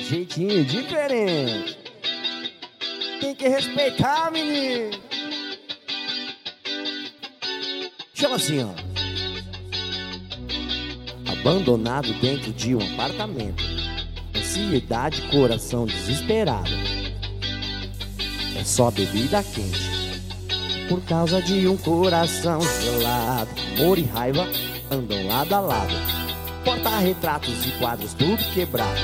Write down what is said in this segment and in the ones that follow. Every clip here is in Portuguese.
Jeitinho diferente. Tem que respeitar, menino. Chama assim, ó. Abandonado dentro de um apartamento. Ansiedade, coração desesperado. É só bebida quente. Por causa de um coração gelado. Amor e raiva andam lado a lado. Porta-retratos e quadros tudo quebrado.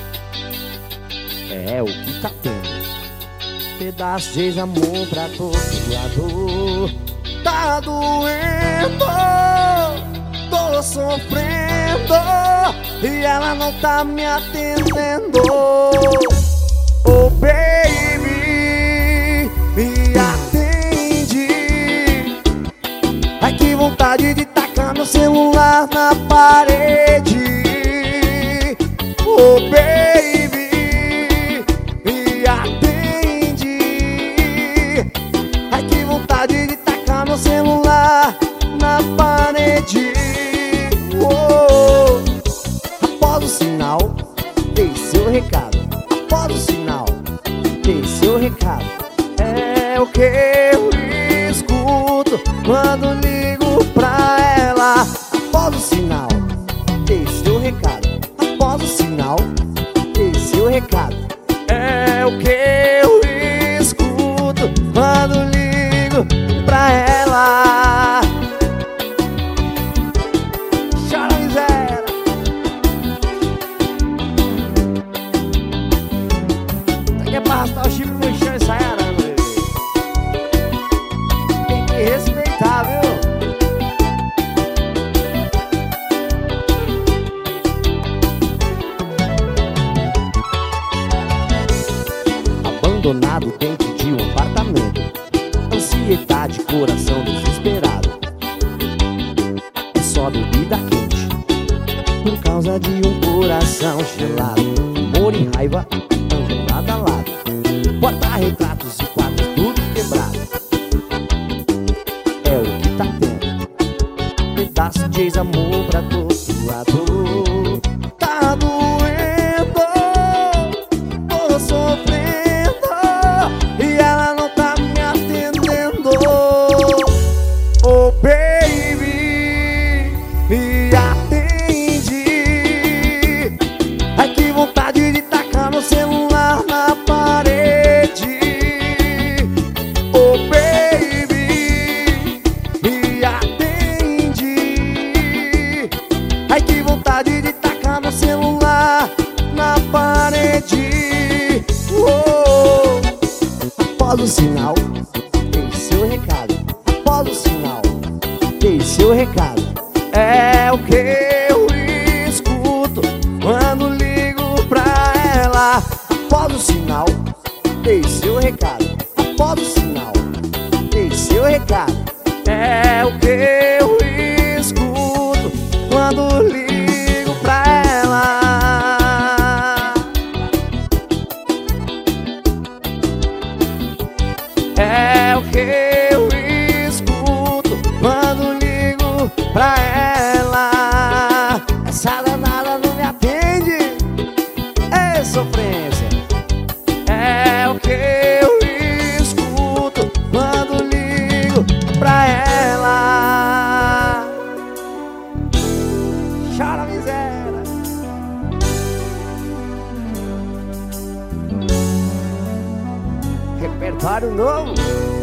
É o que tá tendo. Pedaços de amor pra todo lado. Tá doendo, tô sofrendo e ela não tá me atendendo. Oh baby, me atende. Ai que vontade de tacar meu celular na parede. Oh baby, me atende. Ai que vontade de tacar meu celular na parede. Oh. Após o sinal, dei seu recado. Após o sinal, dei seu recado. É o que eu escuto quando ligo pra ela. Após o sinal, dei seu recado. Após o sinal, dei seu recado. É o que eu escuto quando ligo pra ela. Chora, miséria. Tá aqui é pra arrastar o chifre no chão e sair arando, bebê. Tem que respeitar, viu? Abandonado dentro de um apartamento. Ansiedade, coração desesperado. É só bebida quente. Por causa de um coração gelado. Amor e raiva andam lado a lado. Porta-retratos e quadros tudo quebrado. É o que tá tendo. Pedaço de ex-amor pra todo lado. Tá doendo, tô sofrendo e ela não tá me atendendo. Oh baby, me atende. Ai que vontade de tacar meu celular na parede. Oh baby, me atende. Ai que vontade de tacar meu celular na parede. Oh. Após o sinal, dei seu recado. Após o sinal, dei seu recado. É o que eu escuto quando ligo pra ela. Após o sinal, dei seu recado. Após o sinal, dei seu recado. É o que eu escuto quando ligo pra ela. É o que eu escuto quando ligo pra ela. Essa danada não me atende. É sofrência. É o que eu escuto quando ligo pra ela. Chora, miséria. Repertório novo.